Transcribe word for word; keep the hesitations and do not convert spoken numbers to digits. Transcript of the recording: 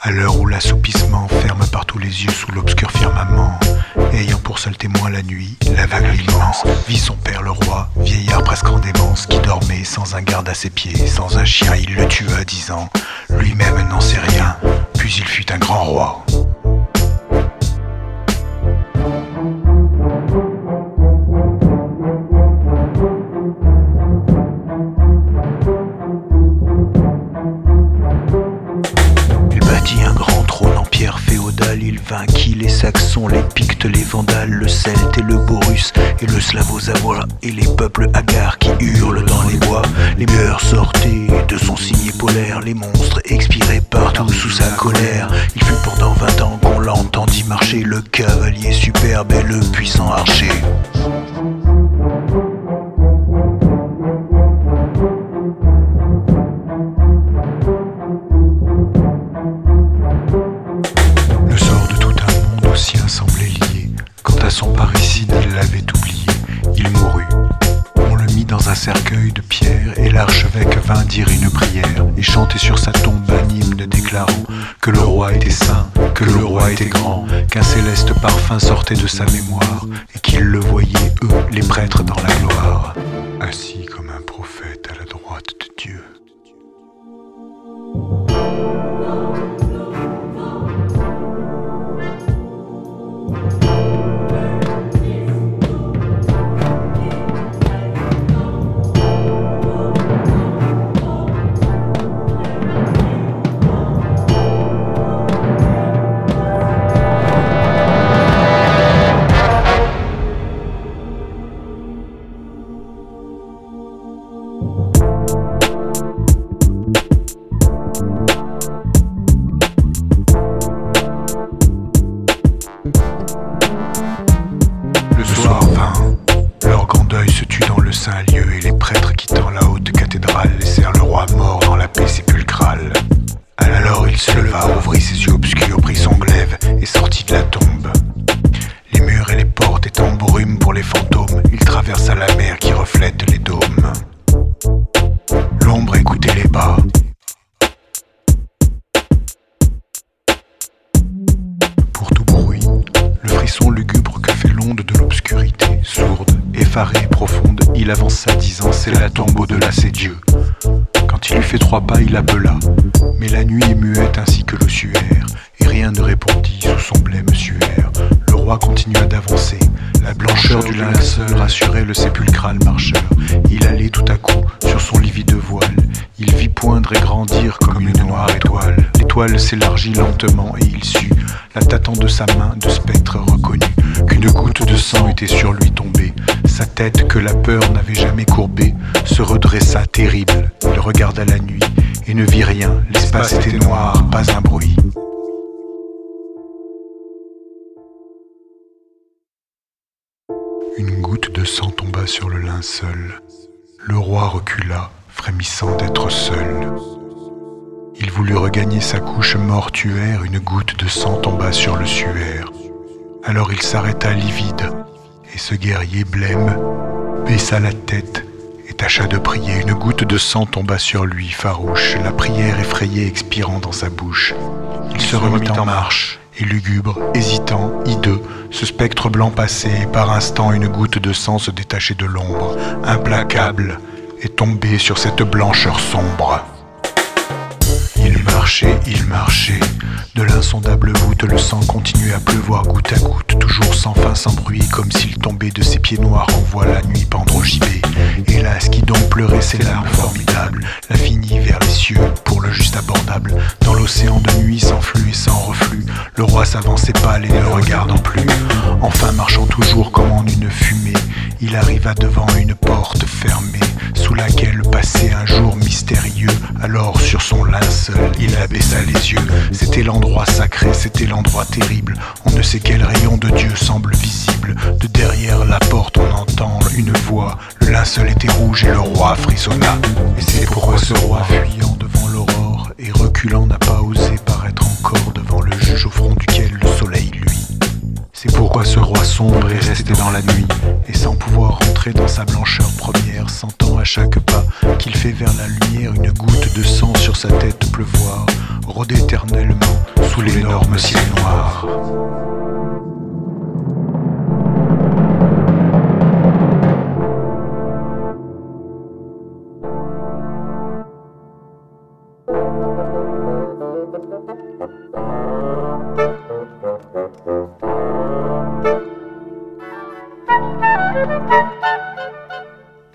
À l'heure où l'assoupissement ferme partout les yeux sous l'obscur firmament, ayant pour seul témoin la nuit, l'aveugle immense, vit son père le roi, vieillard presque en démence, qui dormait sans un garde à ses pieds, sans un chien il le tua dix ans, lui-même n'en sait rien, puis il fut un grand roi. Un grand trône en pierre féodale, il vainquit les Saxons, les Pictes, les Vandales, le Celte et le Borus, et le Slavo-Zavois, et les peuples hagards qui hurlent dans les bois. Les meurs sortaient de son signet polaire, les monstres expiraient partout sous sa colère. Il fut pendant vingt ans qu'on l'entendit marcher, le cavalier superbe et le puissant archer. Semblait lié. Quant à son parricide, il l'avait oublié. Il mourut. On le mit dans un cercueil de pierre, et l'archevêque vint dire une prière et chanter sur sa tombe un hymne déclarant que le roi était saint, que le roi était grand, qu'un céleste parfum sortait de sa mémoire, et qu'ils le voyaient, eux, les prêtres, dans la gloire, assis comme un prophète à la droite de Dieu. Le soir vint, l'orgue en deuil se tut dans le saint lieu, et les prêtres quittant la haute cathédrale laissèrent le roi mort dans la paix sépulcrale. Alors il se leva, ouvrit ses yeux obscurs, prit son glaive et sortit de la tombe. Les murs et les portes étant brume pour les fantômes, il traversa la mer qui reflète les dômes. L'ombre écoutait les bas. Pour tout bruit, le frisson lugubre que fait l'onde de l'obscurité, sourde, effarée et profonde, il avança disant c'est la tombe au-delà, c'est Dieu. Quand il eut fait trois pas, il appela, mais la nuit est muette ainsi que l'ossuaire, et rien ne répondit sous son blême suaire. Le roi continua d'avancer, la blancheur du linceul rassurait le sépulcral marcheur. Il allait tout à coup sur son livide voile, il vit poindre et grandir comme une noire étoile. L'étoile s'élargit lentement et il sut, la tâtant de sa main de spectre reconnu, qu'une goutte de sang était sur lui tombée. Sa tête que la peur n'avait jamais courbée se redressa terrible. Il regarda la nuit et ne vit rien, l'espace était noir, pas un bruit. Une goutte de sang tomba sur le linceul. Le roi recula, frémissant d'être seul. Il voulut regagner sa couche mortuaire, une goutte de sang tomba sur le suaire. Alors il s'arrêta livide, et ce guerrier blême baissa la tête et tâcha de prier. Une goutte de sang tomba sur lui, farouche, la prière effrayée expirant dans sa bouche. Il se remit en marche, et lugubre, hésitant, hideux, ce spectre blanc passait, et par instant une goutte de sang se détachait de l'ombre, implacable, et tombait sur cette blancheur sombre. Il marchait, il marchait, de l'insondable voûte, le sang continuait à pleuvoir goutte à goutte, toujours sans fin, sans bruit, comme s'il tombait de ses pieds noirs qu'on voit la nuit pendre au gibet. Hélas, qui donc pleurait ses larmes formidables, l'infini vers les cieux, pour le juste abordable. Dans l'océan de nuit, sans flux et sans reflux, le roi s'avançait pâle et ne regardant plus. Enfin, marchant toujours comme en une fumée, il arriva devant une porte fermée, sous laquelle passait un jour mystérieux. Alors sur son linceul, il abaissa les yeux. C'était l'endroit sacré, c'était l'endroit terrible. On ne sait quel rayon de Dieu semble visible. De derrière la porte on entend une voix. Le linceul était rouge et le roi frissonna. Et c'est pourquoi ce roi, fuyant devant l'aurore et reculant, n'a pas osé paraître encore devant le juge au front duquel le soleil luit. C'est pourquoi ce roi sombre est resté dans la nuit, et sans pouvoir rentrer dans sa blancheur première, sentant à chaque pas qu'il fait vers la lumière une goutte de sang sur sa tête pleuvoir. rôde éternellement sous l'énorme ciel noir.